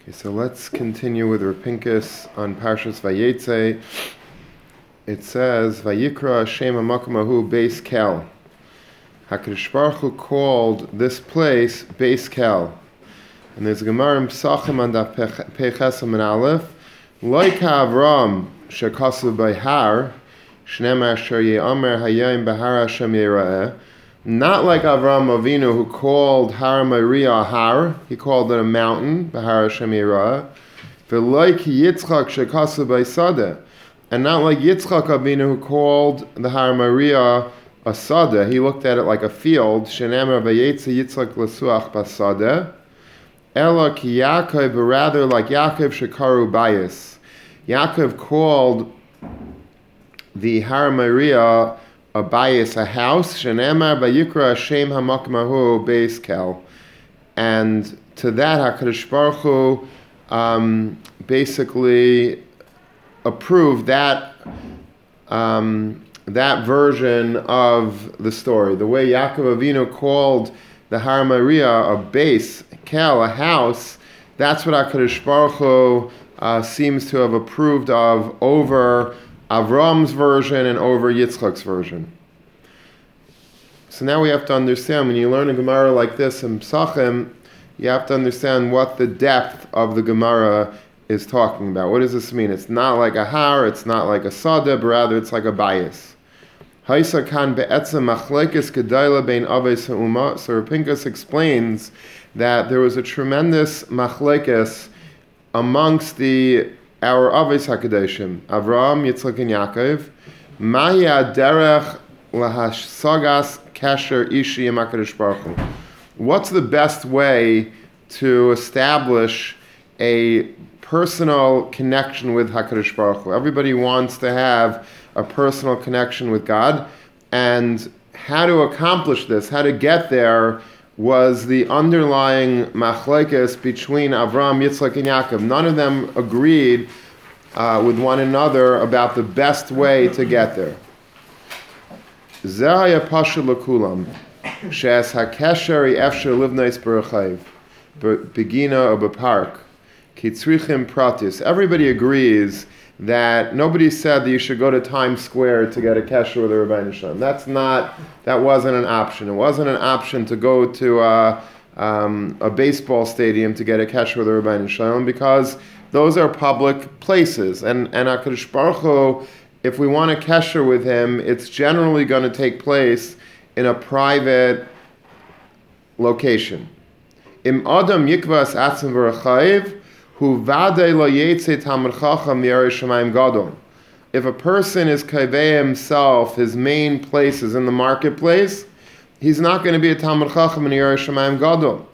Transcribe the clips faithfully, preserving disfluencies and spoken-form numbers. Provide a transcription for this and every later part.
Okay, so let's continue with Rav Pinkus on Parshas Vayetze. It says, Vayikra Hashem HaMakom Ahu Beis Kel. HaKadosh Baruch Hu called this place Beis Kel. And there's a Gemara in Pesachim on Daf Pei Ches and Aleph. Like Avram shekasu Behar, Shneimar Asher Ye'amer Hayayim Behar Hashem Yira'eh. Not like Avram Avinu, who called Har Moriah Har, he called it a mountain, Behar Hashem Yira'eh. V'like Yitzchak shekasu Beisadeh, and not like Yitzchak Avinu, who called the Har Moriah a Sadeh. He looked at it like a field. Shenemar Vayetze Yitzchak L'suach Basadeh. Ela ki Yaakov, but rather like Yaakov shekaru Bayis. Yaakov called the Har Moriah a bayis, a house, shenemar vayikra Hashem hamakom ahu beis kel, and to that HaKadosh Baruch Hu um, basically approved that um, that version of the story. The way Yaakov Avinu called the Har Moriah a base, kel, a house, that's what HaKadosh Baruch Hu uh, seems to have approved of over Avram's version and over Yitzchak's version. So now we have to understand, when you learn a Gemara like this in Pesachim, you have to understand what the depth of the Gemara is talking about. What does this mean? It's not like a har, it's not like a sada, but rather it's like a bias. Haisa kan be'etzem machlekes gedayla bein aves ha'uma. So Rav Pinkus explains that there was a tremendous machlekes amongst the our Aves HaKadoshim, Avraham, Yitzchak, and Yaakov. Mahi derech lahashagas kasher ishi im HaKadosh Baruch Hu. What's the best way to establish a personal connection with HaKadosh Baruch Hu? Everybody wants to have a personal connection with God, and how to accomplish this, how to get there, was the underlying machlekes between Avram, Yitzchak, and Yaakov. None of them agreed uh, with one another about the best way to get there. Zeh pasha l'kulam, she'es hakesher efsher livnais b'rechav, begina or b'park, ki tzrichim pratis. Everybody agrees that nobody said that you should go to Times Square to get a kesher with a Rebbeinu Shalom. That's not, that wasn't an option. It wasn't an option to go to a, um, a baseball stadium to get a kesher with a Rebbeinu Shalom, because those are public places. And, and HaKadosh Baruch Hu, if we want a kesher with him, it's generally going to take place in a private location. Im Adam yikvas atzim v'rechayiv, Hu vadei lo yetze talmid chacham mirei shamayim gadol. If a person is kaveh himself, his main place is in the marketplace, he's not going to be a talmid chacham in mirei shamayim gadol.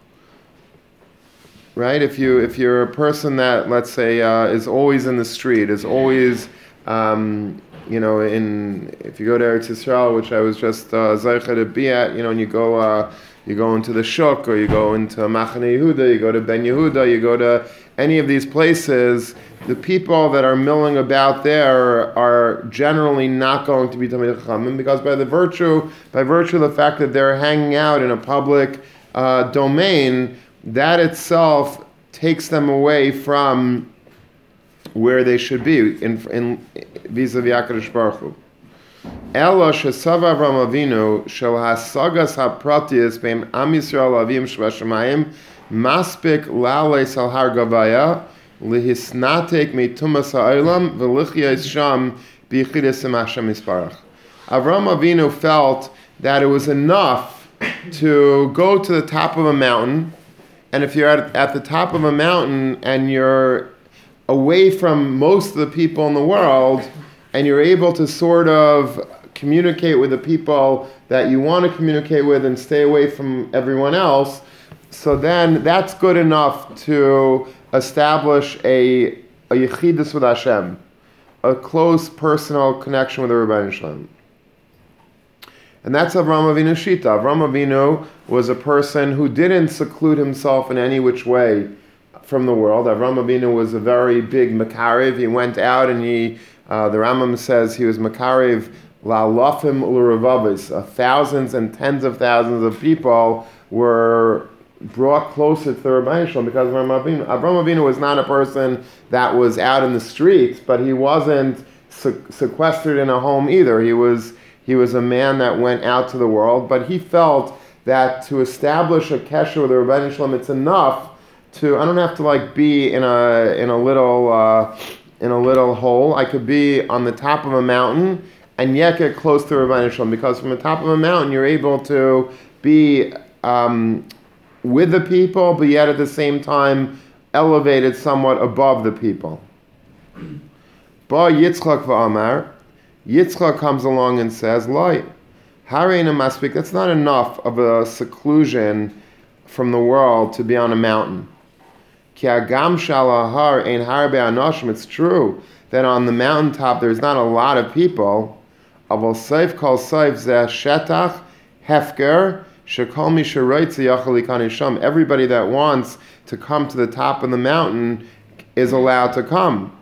Right? If you if you're a person that, let's say, uh, is always in the street, is always, um, you know, in if you go to Eretz Yisrael, which I was just zeicha to be at, you know, and you go uh, you go into the Shuk, or you go into Machane Yehuda, you go to Ben Yehuda, you go to any of these places, the people that are milling about there are generally not going to be Talmidei Chachamim, because by the virtue, by virtue of the fact that they're hanging out in a public uh, domain, that itself takes them away from where they should be in, in vis-a-vis HaKadosh Baruch Hu. Ela shesav Avram Avinu shel hasagas hapratis beim Am Yisrael avim shvashamayim maspik la'aleis al har gavaya lihisnatek meitumas ha'olam v'lichyes sham b'yichidus im Hashem Yisparach. Avram Avinu felt that it was enough to go to the top of a mountain, and if you're at, at the top of a mountain and you're away from most of the people in the world, and you're able to sort of communicate with the people that you want to communicate with and stay away from everyone else, so then that's good enough to establish a, a yechidus with Hashem, a close personal connection with the Rebbeinu Shalom. And that's Avram Avinu Shita. Avram Avinu was a person who didn't seclude himself in any which way from the world. Avram Avinu was a very big Makariv. He went out and he, uh, the Rambam says he was Makariv la'alafim u'ravavis. Thousands and tens of thousands of people were brought closer to the Rebbeinu Shalom because of Avraham Avinu. Avraham Avinu was not a person that was out in the streets, but he wasn't se- sequestered in a home either. He was he was a man that went out to the world, but he felt that to establish a kesher with the Rebbeinu Shalom, it's enough to, I don't have to like be in a in a little uh, in a little hole. I could be on the top of a mountain and yet get close to Rebbeinu Shalom, because from the top of a mountain you're able to be um, with the people, but yet at the same time elevated somewhat above the people. Ba Yitzchak v'Amar, Yitzchak comes along and says, "Loi, Hareina Maspik." That's not enough of a seclusion from the world to be on a mountain. Ki agam shalahar ein harbe anoshim. It's true that on the mountaintop there's not a lot of people. Aval seif kol seif zeh shetach hefker shekol mi sheroitze yachal ikan isham. Everybody that wants to come to the top of the mountain is allowed to come.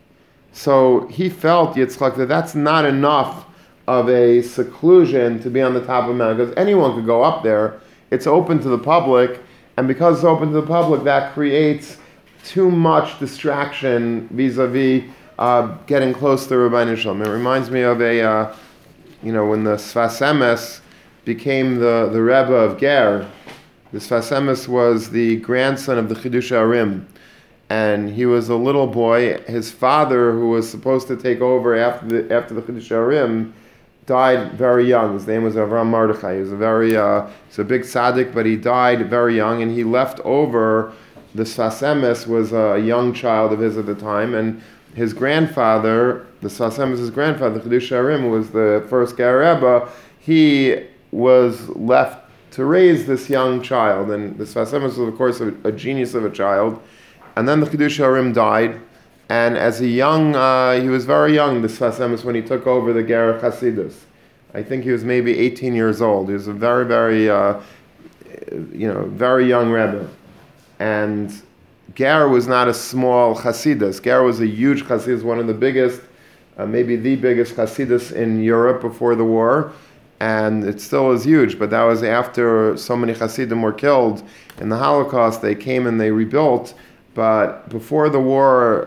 So he felt, Yitzchak, that that's not enough of a seclusion to be on the top of a mountain, because anyone could go up there. It's open to the public, and because it's open to the public, that creates too much distraction vis-a-vis uh, getting close to Rebbeinu Shalom. It reminds me of a, uh, you know, when the Sfas Emes became the, the Rebbe of Ger. The Sfas Emes was the grandson of the Chidush Arim, and he was a little boy. His father, who was supposed to take over after the after the Chidush Arim, died very young. His name was Avram Mordechai. He was a very, uh, he's a big tzaddik, but he died very young, and he left over, the Sfas Emes was a young child of his at the time, and his grandfather, the Sfas Emes' grandfather, the Chidush Arim, was the first Ger Rebbe. He was left to raise this young child, and the Sfas Emes was, of course, a, a genius of a child. And then the Chidush Arim died, and as a young, uh, he was very young, the Sfas Emes, when he took over the Ger Chasidus. I think he was maybe eighteen years old. He was a very, very, uh, you know, very young Rebbe. And Ger was not a small Chasidus. Ger was a huge Chasidus, one of the biggest, uh, maybe the biggest Chasidus in Europe before the war. And it still is huge, but that was after so many Hasidim were killed in the Holocaust. They came and they rebuilt. But before the war,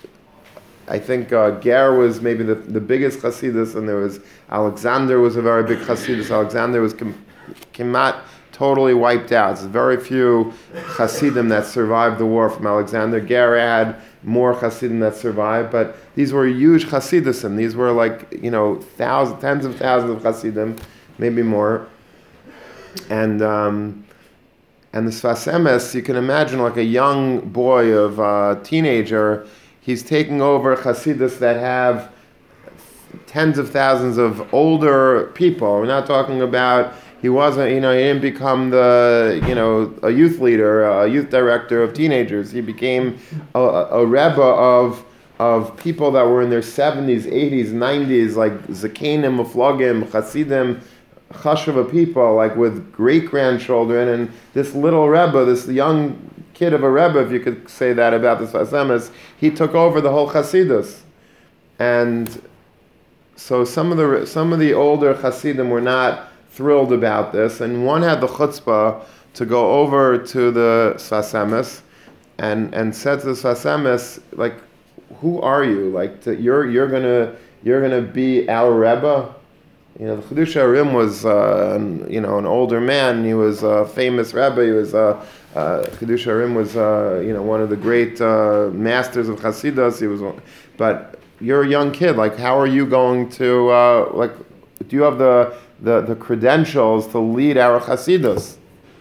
I think uh, Ger was maybe the, the biggest Hasidus, and there was Alexander was a very big Hasidus. Alexander was com- Kemat totally wiped out. There's very few Hasidim that survived the war from Alexander. Ger had more Hasidim that survived, but these were huge Hasidus, and these were like, you know, thousands, tens of thousands of Hasidim, maybe more. And um, And the Sfas Emes, you can imagine like a young boy of a teenager, he's taking over Hasidus that have tens of thousands of older people. We're not talking about, he wasn't, you know, he didn't become the, you know, a youth leader, a youth director of teenagers. He became a, a Rebbe of of people that were in their seventies, eighties, nineties, like Zakenim, Muflogim, Hasidim, Chashava people, like with great-grandchildren, and this little Rebbe, this young kid of a Rebbe, if you could say that about the Sfas Emes, he took over the whole Chasidus. And so some of the some of the older Hasidim were not thrilled about this, and one had the chutzpah to go over to the Sfas Emes and and said to the Sfas Emes, like, who are you? Like, to, you're you're gonna you're gonna be our Rebbe? You know, the Chidush Arim was, uh, you know, an older man. He was a famous Rebbe. He was, uh, uh, Chidush Arim was, uh, you know, one of the great uh, masters of Hasidus. He was, but you're a young kid. Like, how are you going to, uh, like, do you have the, the, the credentials to lead our Hasidus?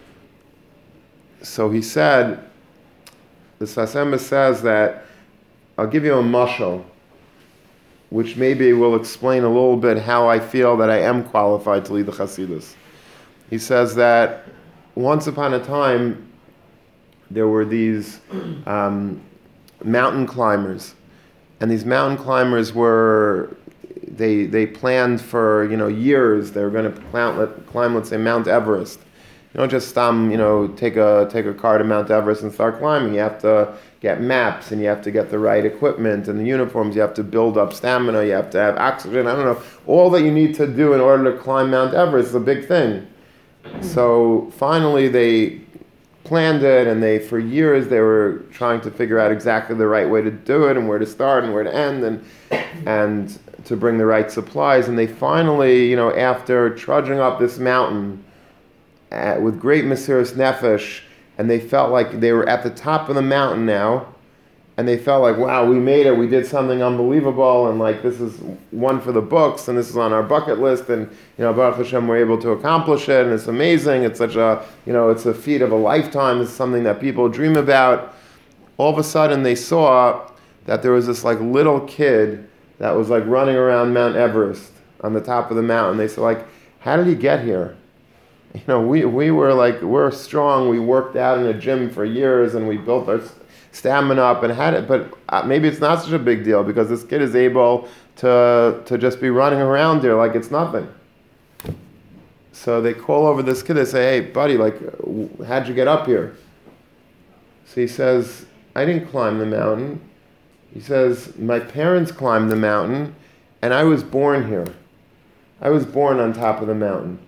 So he said, the Sfas Emes says that, I'll give you a mashal, which maybe will explain a little bit how I feel that I am qualified to lead the Hasidus. He says that once upon a time, there were these um, mountain climbers, and these mountain climbers were, they they planned for, you know, years. They were going to climb, climb, let's say, Mount Everest. You don't just um, you know, take a take a car to Mount Everest and start climbing. You have to get maps, and you have to get the right equipment and the uniforms. You have to build up stamina. You have to have oxygen. I don't know. All that you need to do in order to climb Mount Everest is a big thing. So finally they planned it, and they for years they were trying to figure out exactly the right way to do it and where to start and where to end and and to bring the right supplies. And they finally, you know, after trudging up this mountain uh, with great Mesiras Nefesh, and they felt like they were at the top of the mountain now, and they felt like, wow, we made it, we did something unbelievable, and like this is one for the books, and this is on our bucket list, and you know, Baruch Hashem, we're able to accomplish it, and it's amazing, it's such a, you know, it's a feat of a lifetime, it's something that people dream about. All of a sudden they saw that there was this like little kid that was like running around Mount Everest on the top of the mountain. They said like, how did he get here? You know, we, we were like, we're strong, we worked out in a gym for years, and we built our stamina up and had it, but maybe it's not such a big deal because this kid is able to to just be running around here like it's nothing. So they call over this kid, they say, hey buddy, like, how'd you get up here? So he says, I didn't climb the mountain. He says, my parents climbed the mountain and I was born here. I was born on top of the mountain.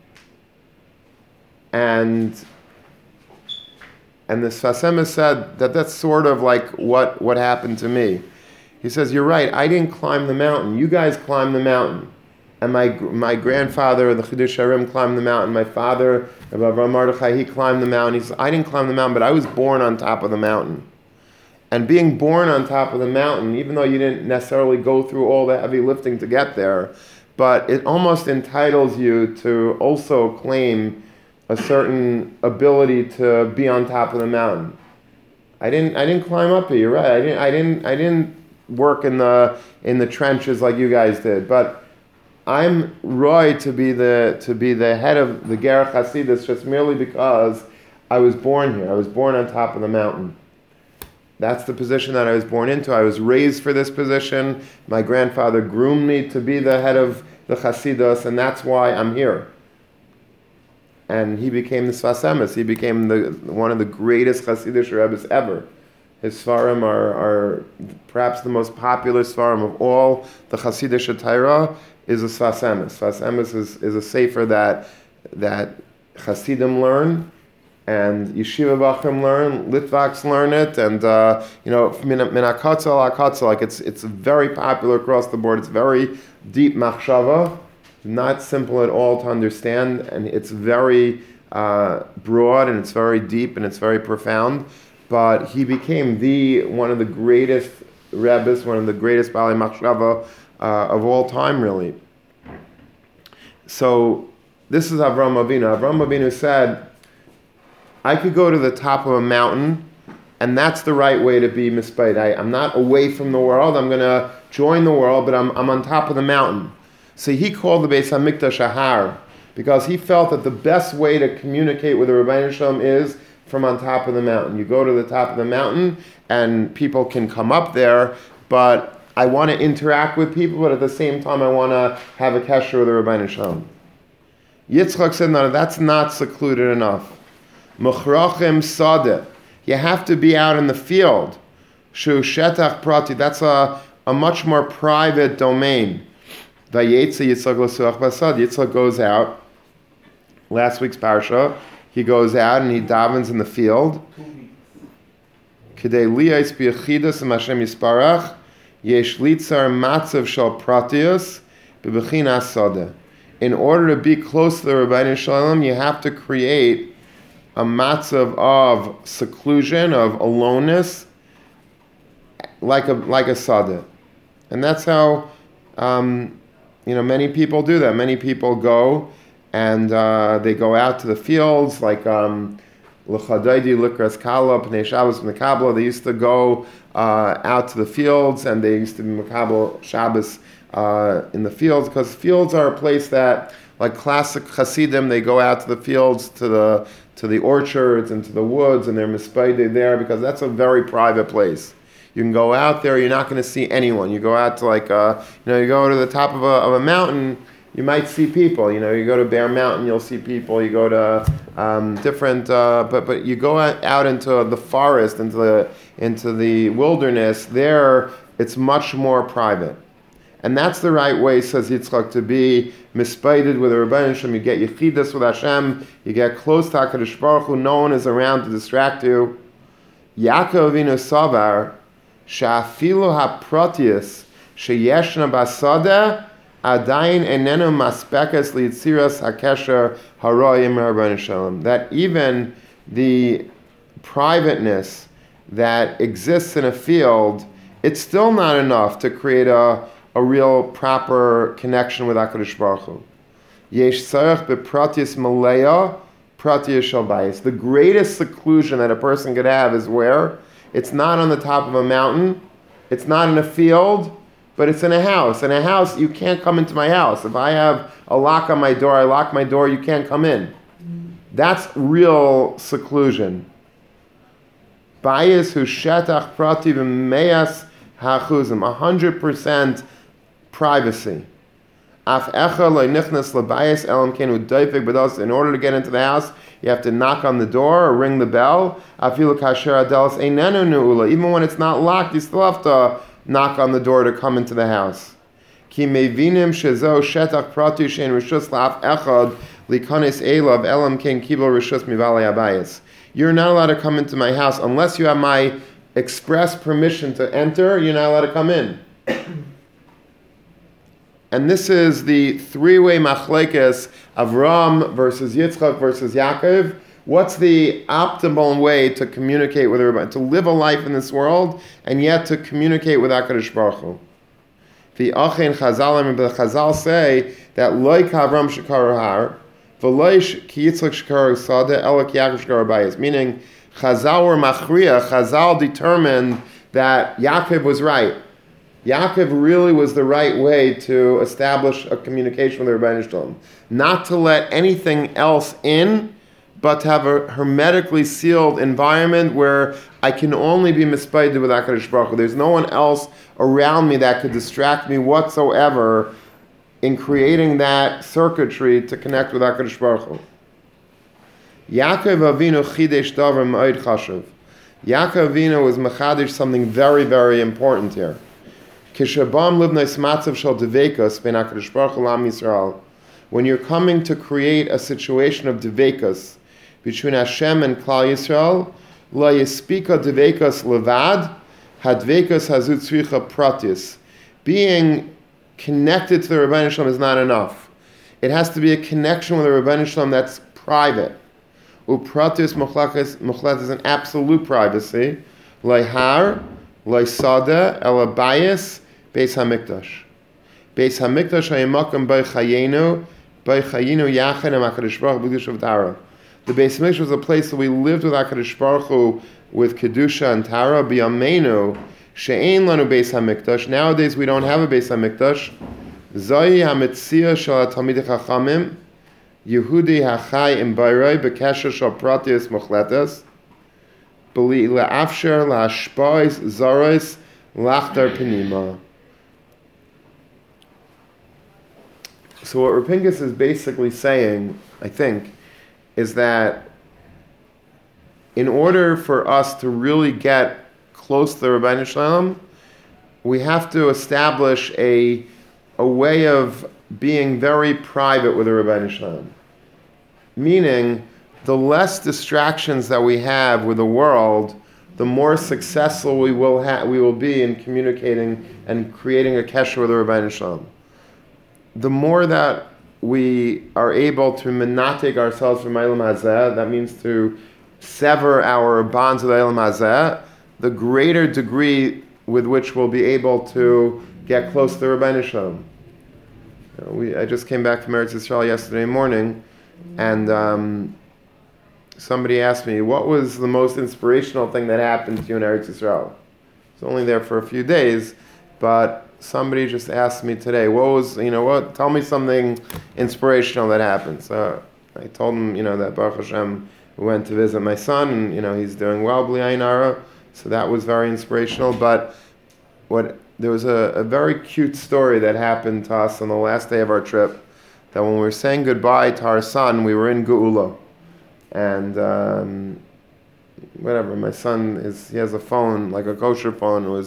And And the Sfas Emes said that that's sort of like what, what happened to me. He says, you're right, I didn't climb the mountain. You guys climbed the mountain. And my my grandfather, the Chiddush Harim, climbed the mountain. My father, Rabbi Avraham Mordechai, he climbed the mountain. He says, I didn't climb the mountain, but I was born on top of the mountain. And being born on top of the mountain, even though you didn't necessarily go through all the heavy lifting to get there, but it almost entitles you to also claim a certain ability to be on top of the mountain. I didn't. I didn't climb up here. You're right. I didn't. I didn't. I didn't work in the in the trenches like you guys did. But I'm roy to be the to be the head of the Ger Hasidus just merely because I was born here. I was born on top of the mountain. That's the position that I was born into. I was raised for this position. My grandfather groomed me to be the head of the Hasidus, and that's why I'm here. And he became the Sfas Emes. He became the one of the greatest Hasidic Rebbes ever. His Sfarim are, are perhaps the most popular Sfarim of all. The Hasidic Torah is a Sfas Emes. Sfas Emes is, is a sefer that that Hasidim learn, and Yeshiva Bachrim learn, Litvaks learn it, and uh, you know, min hakatzel hakatzel, like it's it's very popular across the board. It's very deep machshava. Not simple at all to understand, and it's very uh, broad, and it's very deep, and it's very profound. But he became the one of the greatest Rebbes, one of the greatest Baalei Machshava uh, of all time, really. So this is Avraham Avinu. Avraham Avinu said, I could go to the top of a mountain, and that's the right way to be mispayed. I'm not away from the world. I'm going to join the world, but I'm I'm on top of the mountain. So he called the Beis HaMikdash a har, because he felt that the best way to communicate with the Rebbeinu Shalom is from on top of the mountain. You go to the top of the mountain, and people can come up there, but I want to interact with people, but at the same time I want to have a kesher with the Rebbeinu Shalom. Yitzchak said, no, that's not secluded enough. Mechrachim sadeh. You have to be out in the field. Shu shetach prati. That's a, a much more private domain. Vayetze Yitzchak l'suach basad. Yitzchak goes out. Last week's parsha, he goes out and he davens in the field. K'dei liyais b'yechidus im Hashem yisparach, yesh litzar matzav shal pratius b'bechinas sadeh. In order to be close to the Rebbeinu Shalom, you have to create a matzav of seclusion, of aloneness, like a like a sadeh. And that's how um, you know many people do that. Many people go and uh, they go out to the fields, like um, l'chadaydi likras kala pnei Shabbos mekabla. They used to go uh, out to the fields, and they used to be mekabel Shabbos uh, in the fields, because fields are a place that, like classic Hasidim, they go out to the fields, to the to the orchards and to the woods, and they're mispayde there, because that's a very private place. You can go out there, you're not going to see anyone. You go out to like, uh, you know, you go to the top of a, of a mountain, you might see people. You know, you go to Bear Mountain, you'll see people. You go to um, different, uh, but but you go out, out into the forest, into the into the wilderness. There, it's much more private. And that's the right way, says Yitzchak, to be mispated with the Rebbeinu Shem. You get Yechidus with Hashem, you get close to HaKadosh Baruch Hu, no one is around to distract you. Yaakov Avinu Savar, Sha'afilu HaProtius, Sheyeshna Basada, Adayin Enenu Maspekes Liitziras HaKesher Haroyim Rebbeinu Shalom. That even the privateness that exists in a field, it's still not enough to create a a real proper connection with HaKadosh Baruch Hu. Yesh tzarech bepratis maleya pratis shel bayis. The greatest seclusion that a person could have is where? It's not on the top of a mountain, it's not in a field, but it's in a house. In a house, you can't come into my house. If I have a lock on my door, I lock my door, you can't come in. That's real seclusion. Bayis hu shetach prati v'meyas ha'achuzim. A hundred percent privacy. Af echa lo nichnas labayis elam kenu doifik b'dos. In order to get into the house, you have to knock on the door or ring the bell. Afilu kasher adelos einenu ne'ula. Even when it's not locked, you still have to knock on the door to come into the house. Ki mevinim shezo shetach prati shein rishus la'af echad likanis elav elam ken kibel rishus mivalei abayis. You're not allowed to come into my house unless you have my express permission to enter. You're not allowed to come in. And this is the three-way machlekes Avram versus Yitzchak versus Yaakov. What's the optimal way to communicate with everybody, to live a life in this world, and yet to communicate with HaKadosh Baruch Hu? The Achein Chazal, and the Chazal say that loy Avram shekar har, v'loy ki Yitzchak shekar sada, ela ki Yaakov shekar bayis. Meaning, Chazal were machriya. Chazal determined that Yaakov was right. Yaakov really was the right way to establish a communication with the Rebbeinu Shalom. Not to let anything else in, but to have a hermetically sealed environment where I can only be mispaided with HaKadosh Baruch Hu. There's no one else around me that could distract me whatsoever in creating that circuitry to connect with HaKadosh Baruch Hu. Yaakov Avinu chidesh davar ma'od chashuv. Yaakov Avinu was mechadish something very, very important here. Kishabam libnei matzav shel devekus ben HaKadosh Baruch Hu l'am Yisrael. When you're coming to create a situation of devekus between Hashem and Klal Yisrael, la yispika devekus levad, hadvekus hazu tzricha pratis. Being connected to the Rebbeinu Shalom is not enough. It has to be a connection with the Rebbeinu Shalom that's private. Upratis muchlat is an absolute privacy. Leihar, leisada, elabayis, beis hamikdash. Beis hamikdash hayimakam by chayenu, by chayenu yachin and HaKadosh Baruch Hu b'kedusha v'tara. The Beis Hamikdash was a place that we lived with HaKadosh Baruch Hu with kedusha and tara. B'yameinu she'ein lanu Beis Hamikdash. Nowadays we don't have a Beis Hamikdash. Zoi hamitzia shel talmidei chachamim. Yehudi hachai im bayrei bekesher shel pratius mochletes. Beli le'afsher la'ashpais zaros lachtar penima. So what Rapinkus is basically saying, I think, is that in order for us to really get close to the Rebbeinu Shalom, we have to establish a, a way of being very private with the Rebbeinu Shalom. Meaning, the less distractions that we have with the world, the more successful we will ha- we will be in communicating and creating a kesher with the Rebbeinu Shalom. The more that we are able to menatek ourselves from Eilam Hazeh, that means to sever our bonds with Eilam Hazeh, the greater degree with which we'll be able to get close to the Rebbeinu Shalom. You know, we, I just came back from Eretz Yisrael yesterday morning, and um, somebody asked me, what was the most inspirational thing that happened to you in Eretz Yisrael? I was only there for a few days, but somebody just asked me today, what was, you know, what, tell me something inspirational that happened. So I told him, you know, that Baruch Hashem, we went to visit my son, and, you know, he's doing well, B'li Ayin Hara, so that was very inspirational. But what there was a, a very cute story that happened to us on the last day of our trip, that when we were saying goodbye to our son, we were in Geula. And um, whatever, my son, is he has a phone, like a kosher phone, it was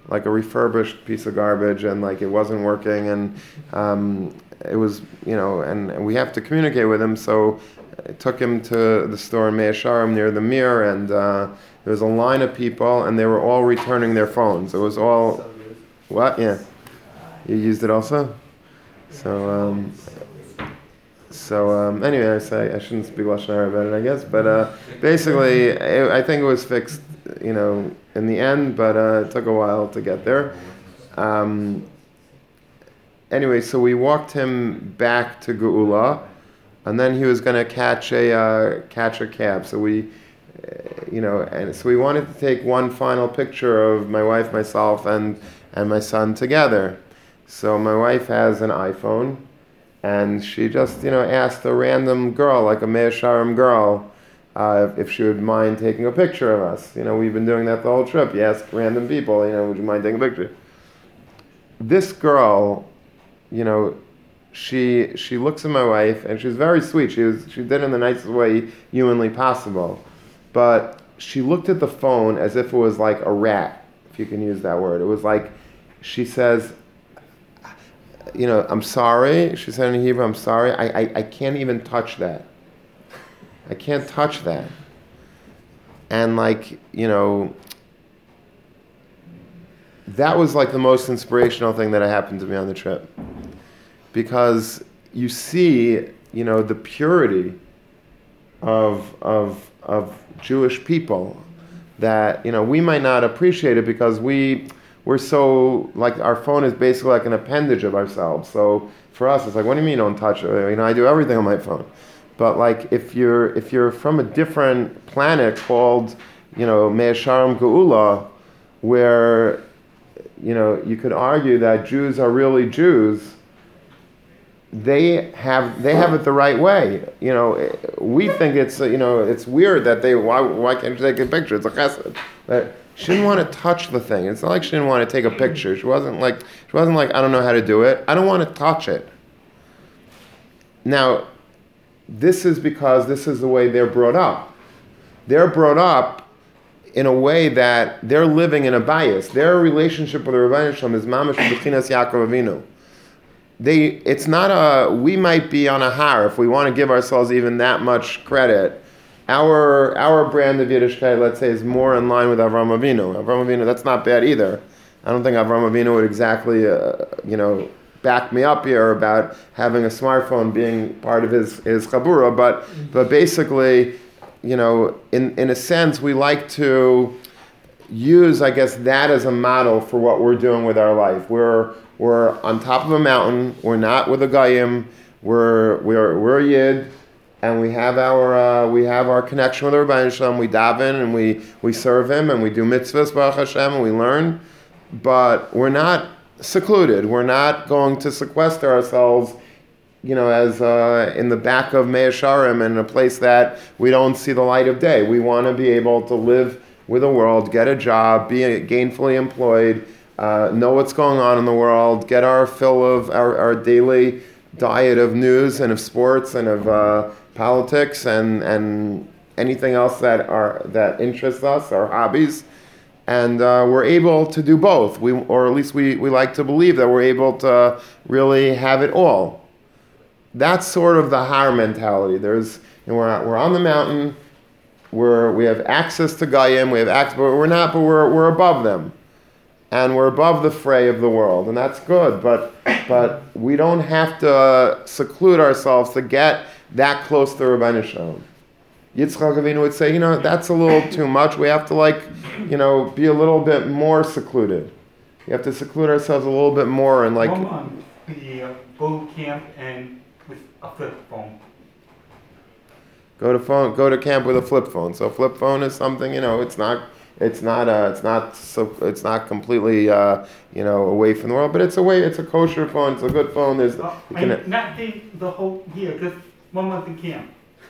like a refurbished piece of garbage, and like it wasn't working, and um, it was, you know, and, and we have to communicate with him, so I took him to the store in Mea Shearim near the Mir, and uh, there was a line of people, and they were all returning their phones. It was all, what? Yeah. You used it also? So, um, so um, anyway, I say I shouldn't speak Lashon Hara about it, I guess, but uh, basically, it, I think it was fixed, you know, in the end, but uh, it took a while to get there. Um, anyway, so we walked him back to Geula, and then he was going to catch a uh, catch a cab. So we, uh, you know, and so we wanted to take one final picture of my wife, myself, and and my son together. So my wife has an iPhone, and she just, you know, asked a random girl, like a Mea Shearim girl, uh, if she would mind taking a picture of us. You know, we've been doing that the whole trip. You ask random people, you know, would you mind taking a picture? This girl, you know, she she looks at my wife, and she's very sweet. She was she did it in the nicest way humanly possible, but she looked at the phone as if it was like a rat, if you can use that word. It was like, she says, you know, I'm sorry. She said in Hebrew, I'm sorry. I, I, I can't even touch that. I can't touch that. And like, you know, that was like the most inspirational thing that happened to me on the trip. Because you see, you know, the purity of of of Jewish people that, you know, we might not appreciate it because we we're so, like, our phone is basically like an appendage of ourselves. So for us, it's like, what do you mean don't touch it? You know, I do everything on my phone. But like, if you're if you're from a different planet called, you know, Mea Shearim Geula, where, you know, you could argue that Jews are really Jews, they have they have it the right way. You know, we think it's, you know, it's weird that they, why why can't you take a picture? It's a chesed. But she didn't want to touch the thing. It's not like she didn't want to take a picture. She wasn't like she wasn't like I don't know how to do it. I don't want to touch it. Now, this is because this is the way they're brought up. They're brought up in a way that they're living in a bias. Their relationship with the Rebbeinu Shalom is mamash b'chinas Yaakov Avinu. They, it's not a, we might be on a har, if we want to give ourselves even that much credit. Our our brand of Yiddishkeit, let's say, is more in line with Avraham Avinu. Avraham Avinu, that's not bad either. I don't think Avraham Avinu would exactly, uh, you know, back me up here about having a smartphone being part of his, his chabura, but but basically, you know, in, in a sense, we like to use, I guess, that as a model for what we're doing with our life. We're we're on top of a mountain. We're not with a Goyim. We're we're we're a Yid, and we have our uh, we have our connection with the Rebbeinu Shalom. We daven and we we serve him and we do mitzvahs, Baruch Hashem, and we learn. But we're not secluded. We're not going to sequester ourselves, you know, as uh, in the back of Mea Shearim in a place that we don't see the light of day. We want to be able to live with the world, get a job, be gainfully employed, uh, know what's going on in the world, get our fill of our, our daily diet of news and of sports and of uh, politics and and anything else that are that interests us, our hobbies. And uh, we're able to do both, we, or at least we, we like to believe that we're able to really have it all. That's sort of the har mentality. There's, you know, we're we're on the mountain, we're we have access to Goyim, we have access, but we're not, but we're we're above them, and we're above the fray of the world, and that's good. But but we don't have to uh, seclude ourselves to get that close to Rebbeinu Shalom. Yitzchak Avinu would say, you know, that's a little too much. We have to, like, you know, be a little bit more secluded. We have to seclude ourselves a little bit more and like. One month, we uh, go to camp and with a flip phone. Go to phone. Go to camp with a flip phone. So flip phone is something, you know. It's not. It's not. Uh, it's not. So. It's not completely, uh, you know, away from the world. But it's a way. It's a kosher phone. It's a good phone. There's. Uh, You can, and not the, the whole year, just one month in camp.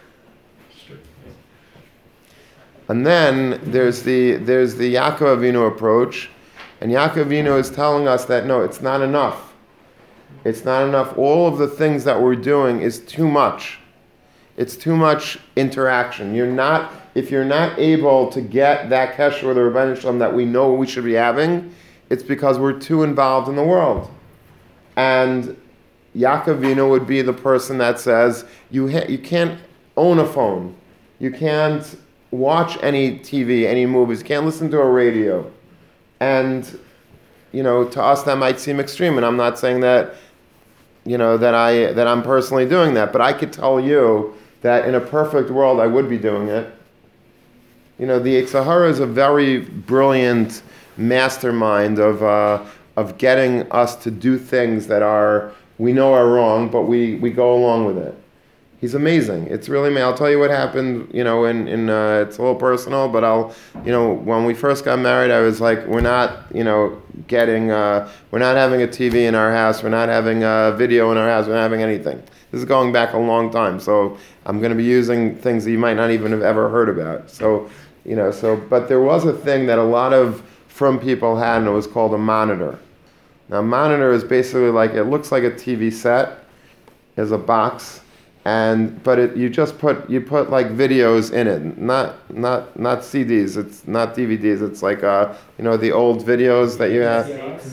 And then there's the there's the Yaakov Avinu approach, and Yaakov Avinu is telling us that no, it's not enough. It's not enough. All of the things that we're doing is too much. It's too much interaction. You're not if you're not able to get that kesher with the Rebbeinu Shalom that we know we should be having, it's because we're too involved in the world. And Yaakov Avinu would be the person that says, you ha- you can't own a phone. You can't watch any T V, any movies. You can't listen to a radio. And, you know, to us that might seem extreme, and I'm not saying that, you know, that, I, that I'm personally doing that, but I could tell you that in a perfect world I would be doing it. You know, the Yetzer Hara is a very brilliant mastermind of uh, of getting us to do things that are we know are wrong, but we, we go along with it. He's amazing. It's really me. I'll tell you what happened. You know, in in uh, it's a little personal, but I'll you know when we first got married, I was like, we're not you know getting uh, we're not having a T V in our house. We're not having a video in our house. We're not having anything. This is going back a long time, so I'm going to be using things that you might not even have ever heard about. So. You know, so, but there was a thing that a lot of from people had, and it was called a monitor. Now, a monitor is basically like, it looks like a T V set. There's a box, and, but it, you just put, you put like videos in it, not, not, not C Ds, it's not D V Ds, it's like, uh, you know, the old videos that you have.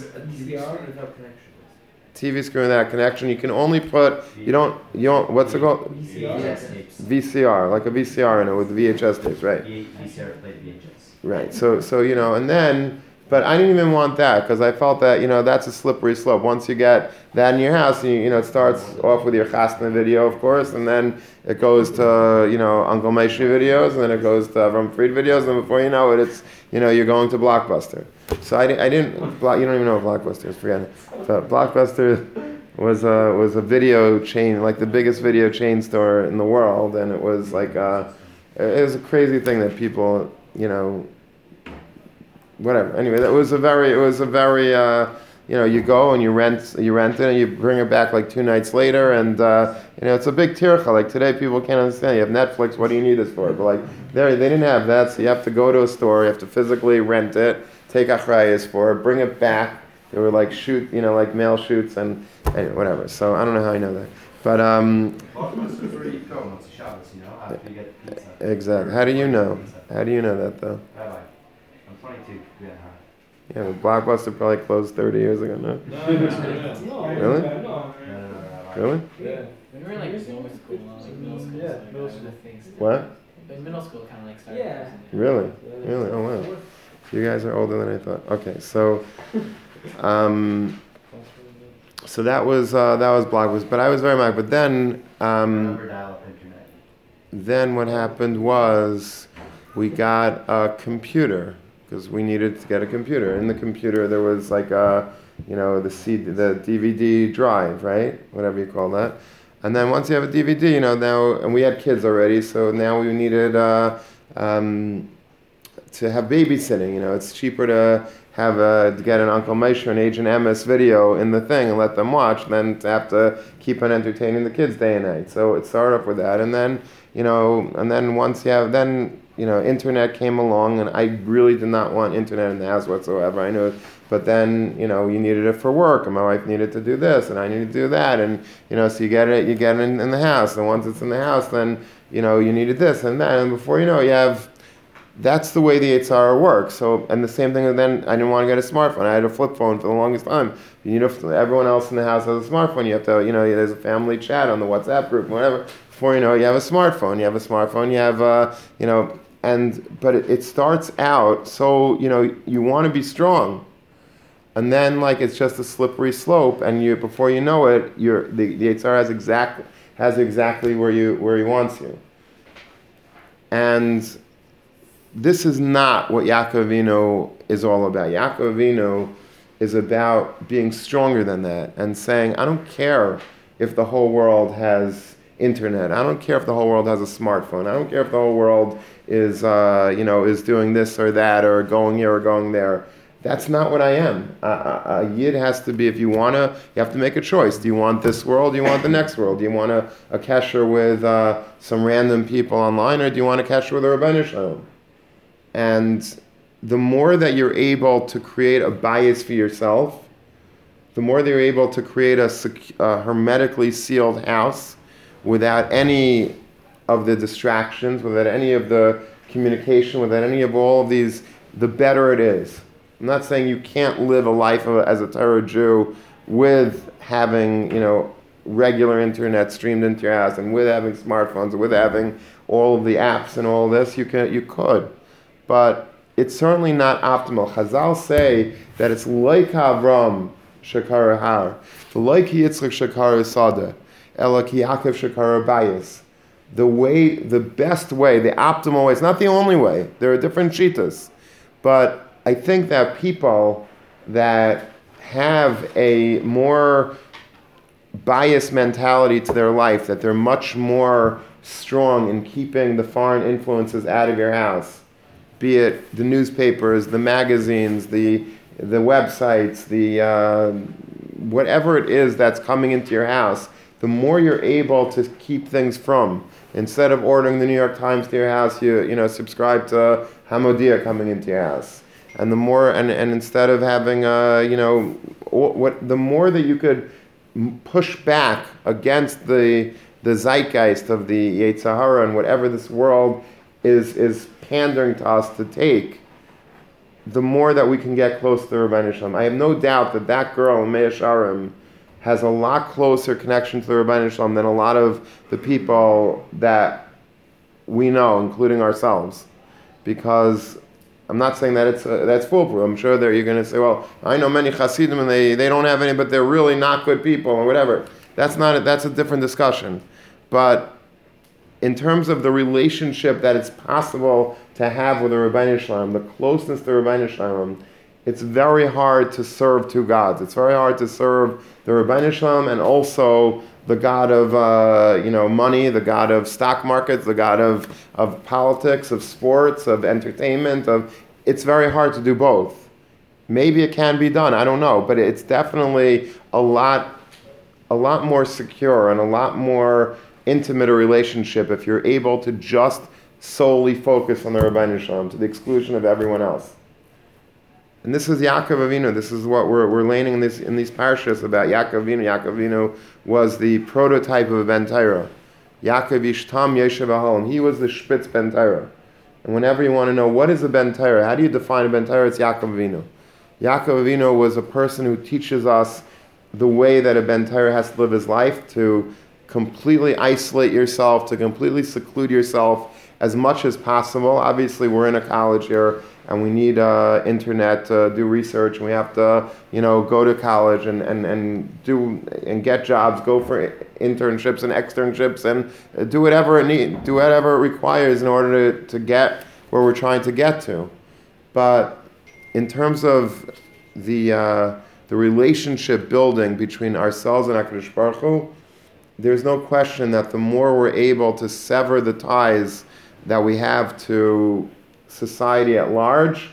T V screen without connection. You can only put, you don't, you don't, what's it called? V H S tapes. V C R, like a V C R in it with V H S tapes, right? V C R played V H S. Right. So, so you know, and then, but I didn't even want that because I felt that, you know, that's a slippery slope. Once you get that in your house, you, you know, it starts off with your chasna video, of course, and then it goes to, you know, Uncle Moshe videos, and then it goes to Avram Fried videos, and before you know it, it's, you know, you're going to Blockbuster. So I, I didn't, you don't even know what Blockbuster is, forget it. So Blockbuster was a, was a video chain, like the biggest video chain store in the world, and it was like, a, it was a crazy thing that people, you know, whatever. Anyway, that was a very, it was a very, uh, you know, you go and you rent, you rent it and you bring it back like two nights later, and uh, you know, it's a big tircha. Like today, people can't understand. You have Netflix. What do you need this for? But like there, they didn't have that, so you have to go to a store. You have to physically rent it, take achrayas for it, bring it back. They were like shoot, you know, like mail shoots and anyway, whatever. So I don't know how I know that, but um. Blockbuster's where you go once it's Shabbos, you know, after you get pizza. Exactly. How do you know? How do you know that though? Rabbi, I'm twenty-two. Yeah. Yeah, but Blockbuster probably closed thirty years ago. No. No, no, no. Really? No. No, no, no, Rabbi. Really? Yeah. When we were like middle school, like middle school, Yeah, like, middle kind school. of things. What? But middle school kind of like started. Yeah. using it. Really? Really? Oh wow. You guys are older than I thought. Okay, so, um, so that was uh, that was Blockbuster, but I was very much. But then, um, Remember dial-up internet. then what happened was we got a computer because we needed to get a computer. In the computer, there was like a, you know, the C, the D V D drive, right? Whatever you call that. And then once you have a D V D, you know, now, and we had kids already, so now we needed uh, um, to have babysitting. You know, it's cheaper to have a, to get an Uncle Moshe or an Agent M S video in the thing and let them watch than to have to keep on entertaining the kids day and night. So it started off with that, and then, you know, and then once you have, then, you know, internet came along, and I really did not want internet in the house whatsoever. I knew, but then, you know, you needed it for work, and my wife needed to do this, and I needed to do that, and, you know, so you get it, you get it in, in the house, and once it's in the house, then, you know, you needed this and that, and before you know, you have. That's the way the Yetzer Hara works. So, and the same thing. Then I didn't want to get a smartphone. I had a flip phone for the longest time. You know, everyone else in the house has a smartphone. You have to, you know, there's a family chat on the WhatsApp group, whatever. Before you know, you have a smartphone. You have a smartphone. You have, uh, you know, and but it, it starts out. So you know, you want to be strong, and then like it's just a slippery slope. And you, before you know it, you're the, the Yetzer Hara has exactly has exactly where you where he wants you. And this is not what Yaakov Avinu is all about. Yaakov Avinu is about being stronger than that and saying, I don't care if the whole world has internet. I don't care if the whole world has a smartphone. I don't care if the whole world is, uh, you know, is doing this or that or going here or going there. That's not what I am. A, a, a yid has to be, if you want to, you have to make a choice. Do you want this world? Do you want the next world? Do you want a, a kesher with uh, some random people online, or do you want a kesher with a Rebbeinu Shalom? And the more that you're able to create a bias for yourself, the more that you're able to create a, sec- a hermetically sealed house without any of the distractions, without any of the communication, without any of all of these, the better it is. I'm not saying you can't live a life of, as a Torah Jew with having, you know, regular internet streamed into your house and with having smartphones and with having all of the apps and all this. You can, you could, but it's certainly not optimal. Chazal say that it's like Avram Shekar Har, like Yitzchak Shekar Sada, Ela ki Yaakov Shekar Bayis. The way, the best way, the optimal way. It's not the only way. There are different shitas, but I think that people that have a more biased mentality to their life, that they're much more strong in keeping the foreign influences out of your house, be it the newspapers, the magazines, the the websites, the uh, whatever it is that's coming into your house, the more you're able to keep things from. Instead of ordering the New York Times to your house, you you know subscribe to Hamodia coming into your house. And the more and, and instead of having uh you know what the more that you could push back against the the zeitgeist of the Yetzer Hara and whatever this world is is pandering to us to take, the more that we can get close to the Rebbeinu Shalom. I have no doubt that that girl in Mea Shearim has a lot closer connection to the Rebbeinu Shalom than a lot of the people that we know, including ourselves. Because I'm not saying that it's uh, that's foolproof. I'm sure that you're going to say, well, I know many Hasidim and they, they don't have any, but they're really not good people or whatever. That's not a, that's a different discussion. But in terms of the relationship that it's possible to have with the Rebbeinu Shalom, the closeness to the Rebbeinu Shalom, it's very hard to serve two gods. It's very hard to serve the Rebbeinu Shalom and also the God of uh, you know money, the God of stock markets, the God of, of politics, of sports, of entertainment. Of it's very hard to do both. Maybe it can be done. I don't know, but it's definitely a lot, a lot more secure and a lot more intimate a relationship if you're able to just solely focus on the Rebbeinu Shalom to the exclusion of everyone else. And this is Yaakov Avinu. This is what we're we're learning in this in these parashas about Yaakov Avinu. Yaakov Avinu was the prototype of a Ben Torah. Yaakov Ishtam Yeshev Ahalim. He was the Spitz Ben Torah. And whenever you want to know what is a Ben Torah, how do you define a Ben Torah? It's Yaakov Avinu. Yaakov Avinu was a person who teaches us the way that a Ben Torah has to live his life, to completely isolate yourself, to completely seclude yourself as much as possible. Obviously, we're in a college here, and we need uh, internet to do research, and we have to, you know, go to college and, and, and do and get jobs, go for internships and externships, and do whatever it need, do whatever it requires in order to, to get where we're trying to get to. But in terms of the uh, the relationship building between ourselves and HaKadosh Baruch Hu, there's no question that the more we're able to sever the ties that we have to society at large,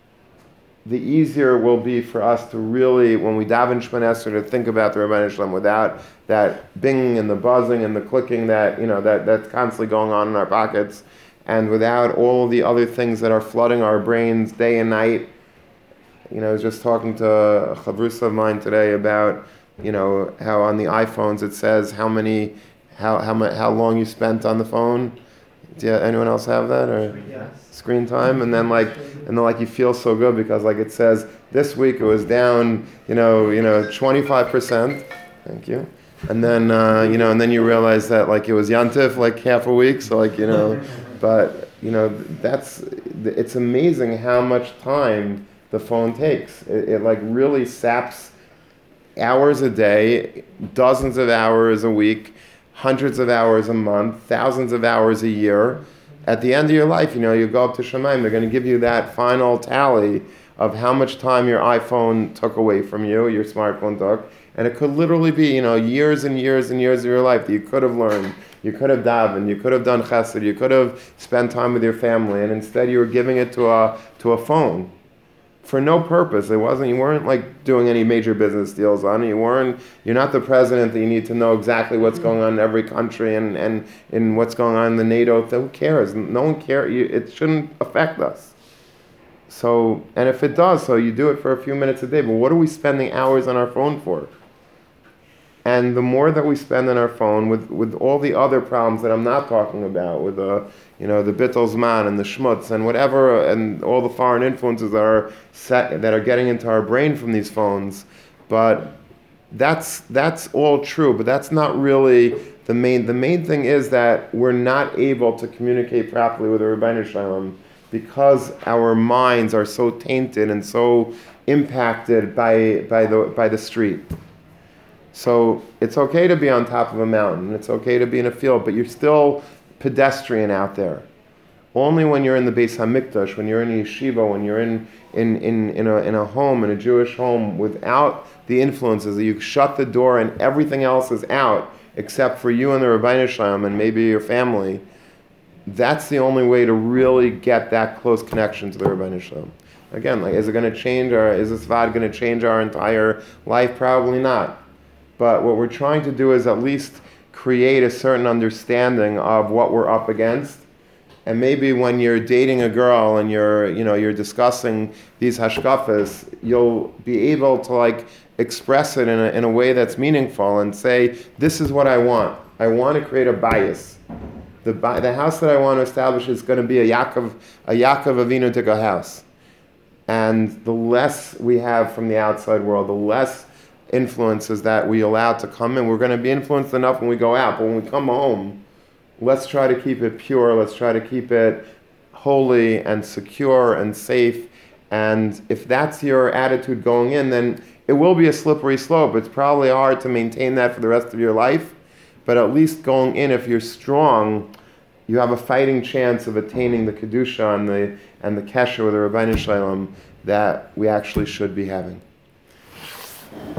the easier it will be for us to really, when we daven Shemona Esrei, to think about the Rebbeinu Shalom without that binging and the buzzing and the clicking that you know that that's constantly going on in our pockets, and without all the other things that are flooding our brains day and night. You know, I was just talking to a chavrusa of mine today about, you know, how on the iPhones it says how many, how how much, how long you spent on the phone. Do you, anyone else have that or Yes. screen time? And then like, and then like you feel so good because like it says this week it was down, you know, you know, twenty-five percent. Thank you. And then uh, you know, and then you realize that like it was Yantif like half a week. So like you know, but you know that's it's amazing how much time the phone takes. It, it like really saps hours a day, dozens of hours a week, hundreds of hours a month, thousands of hours a year. At the end of your life, you know, you go up to Shemaim, they're going to give you that final tally of how much time your iPhone took away from you, your smartphone took. And it could literally be, you know, years and years and years of your life that you could have learned. You could have davened, you could have done chesed, you could have spent time with your family, and instead you were giving it to a to a phone. For no purpose. It wasn't. You weren't like doing any major business deals on it. You weren't. You're not the president that you need to know exactly what's going on in every country and and in what's going on in the NATO. Who cares? No one cares. You, it shouldn't affect us. So, and if it does, so you do it for a few minutes a day. But what are we spending hours on our phone for? And the more that we spend on our phone with, with all the other problems that I'm not talking about, with the, you know, the Bittelsman and the Schmutz and whatever, and all the foreign influences that are set, that are getting into our brain from these phones, but that's that's all true. But that's not really the main. The main thing is that we're not able to communicate properly with the Rebbeinu Shalom because our minds are so tainted and so impacted by by the by the street. So it's okay to be on top of a mountain, it's okay to be in a field, but you're still pedestrian out there. Only when you're in the Beis HaMikdash, when you're in a yeshiva, when you're in, in, in, in, a, in a home, in a Jewish home, without the influences, that you shut the door and everything else is out, except for you and the Rebbeinu Shalom and maybe your family, that's the only way to really get that close connection to the Rebbeinu Shalom. Again, like, is it going to change our, is this V A D going to change our entire life? Probably not. But what we're trying to do is at least create a certain understanding of what we're up against. And maybe when you're dating a girl and you're, you know, you're discussing these hashkafas, you'll be able to like express it in a, in a way that's meaningful and say, this is what I want. I want to create a bias. The the house that I want to establish is going to be a Yaakov, a Yaakov Avinu Tikka house. And the less we have from the outside world, the less influences that we allow to come in. We're going to be influenced enough when we go out, but when we come home, let's try to keep it pure. Let's try to keep it holy and secure and safe. And if that's your attitude going in, then it will be a slippery slope. It's probably hard to maintain that for the rest of your life, but at least going in, if you're strong, you have a fighting chance of attaining the kedusha and the and the kesher with the Rebbeinu Shalom that we actually should be having.